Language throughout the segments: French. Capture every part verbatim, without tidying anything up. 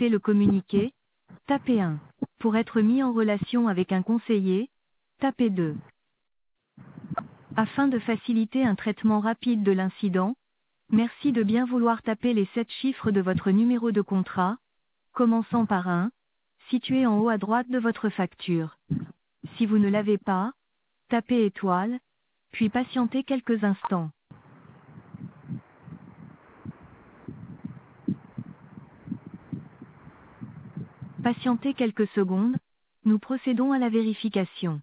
souhaitez le communiquer, tapez un. Pour être mis en relation avec un conseiller, tapez deux. Afin de faciliter un traitement rapide de l'incident, merci de bien vouloir taper les sept chiffres de votre numéro de contrat, commençant par un, situé en haut à droite de votre facture. Si vous ne l'avez pas, tapez étoile, puis patientez quelques instants. Patientez quelques secondes, nous procédons à la vérification.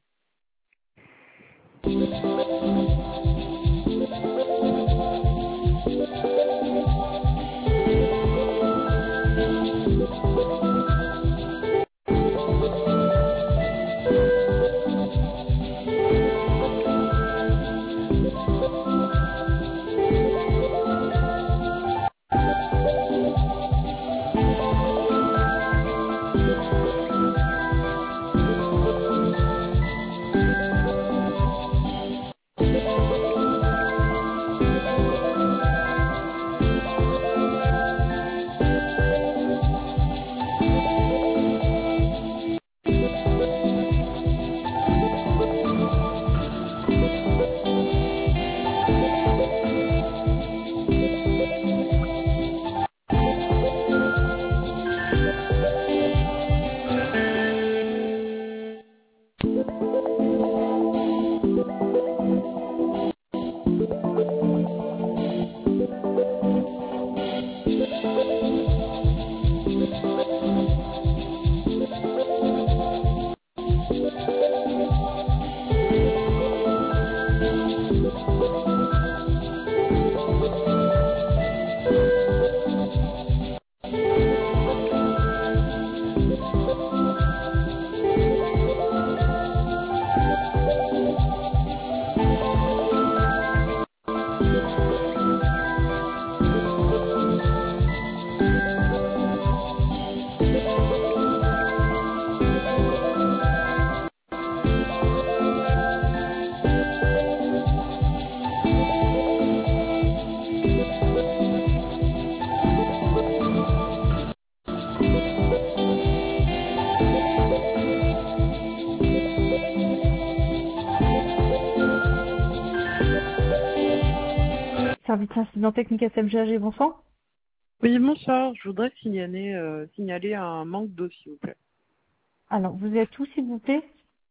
Service incident technique S M G A G, bonsoir. Oui, bonsoir. Je voudrais signaler, euh, signaler un manque d'eau, s'il vous plaît. Alors, vous êtes où, s'il vous plaît?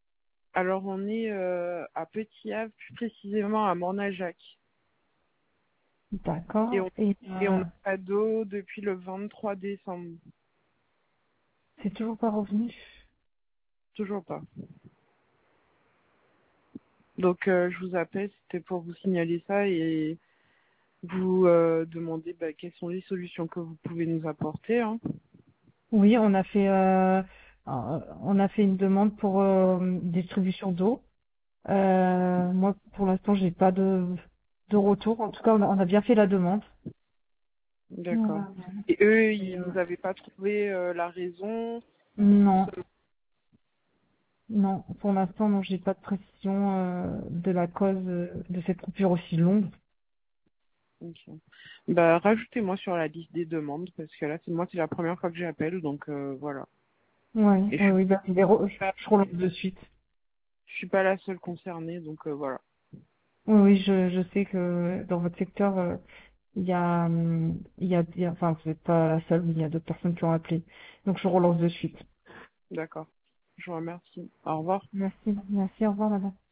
Alors, on est euh, à Petit Havre, plus précisément à Mornajac. D'accord. Et on Et et on euh, n'a pas d'eau depuis le vingt-trois décembre. c'est toujours pas revenu. Toujours pas. Donc, euh, je vous appelle, c'était pour vous signaler ça et vous euh, demander bah, quelles sont les solutions que vous pouvez nous apporter. Hein. Oui, on a fait, euh, euh, on a fait une demande pour euh, distribution d'eau. Euh, moi, pour l'instant, j'ai pas de, de retour. En tout cas, on a, on a bien fait la demande. D'accord. Voilà. Et eux, Et, ils euh, vous avaient pas trouvé euh, la raison. non, non. Pour l'instant, non, j'ai pas de précision euh, de la cause euh, de cette coupure aussi longue. Ok. Bah, rajoutez-moi sur la liste des demandes parce que là, c'est moi, c'est la première fois que j'appelle, donc euh, voilà. Oui, Et je oui, suis oui. Bah, je, vais re- je pas, je relance de suite. je suis pas la seule concernée, donc euh, voilà. Oui, oui, je, je sais que dans votre secteur, euh, il y a, hum, il y a, il y a- enfin, vous n'êtes pas la seule, mais il y a d'autres personnes qui ont appelé. Donc, je relance de suite. D'accord. Je vous remercie. Au revoir. Merci, merci, au revoir, madame.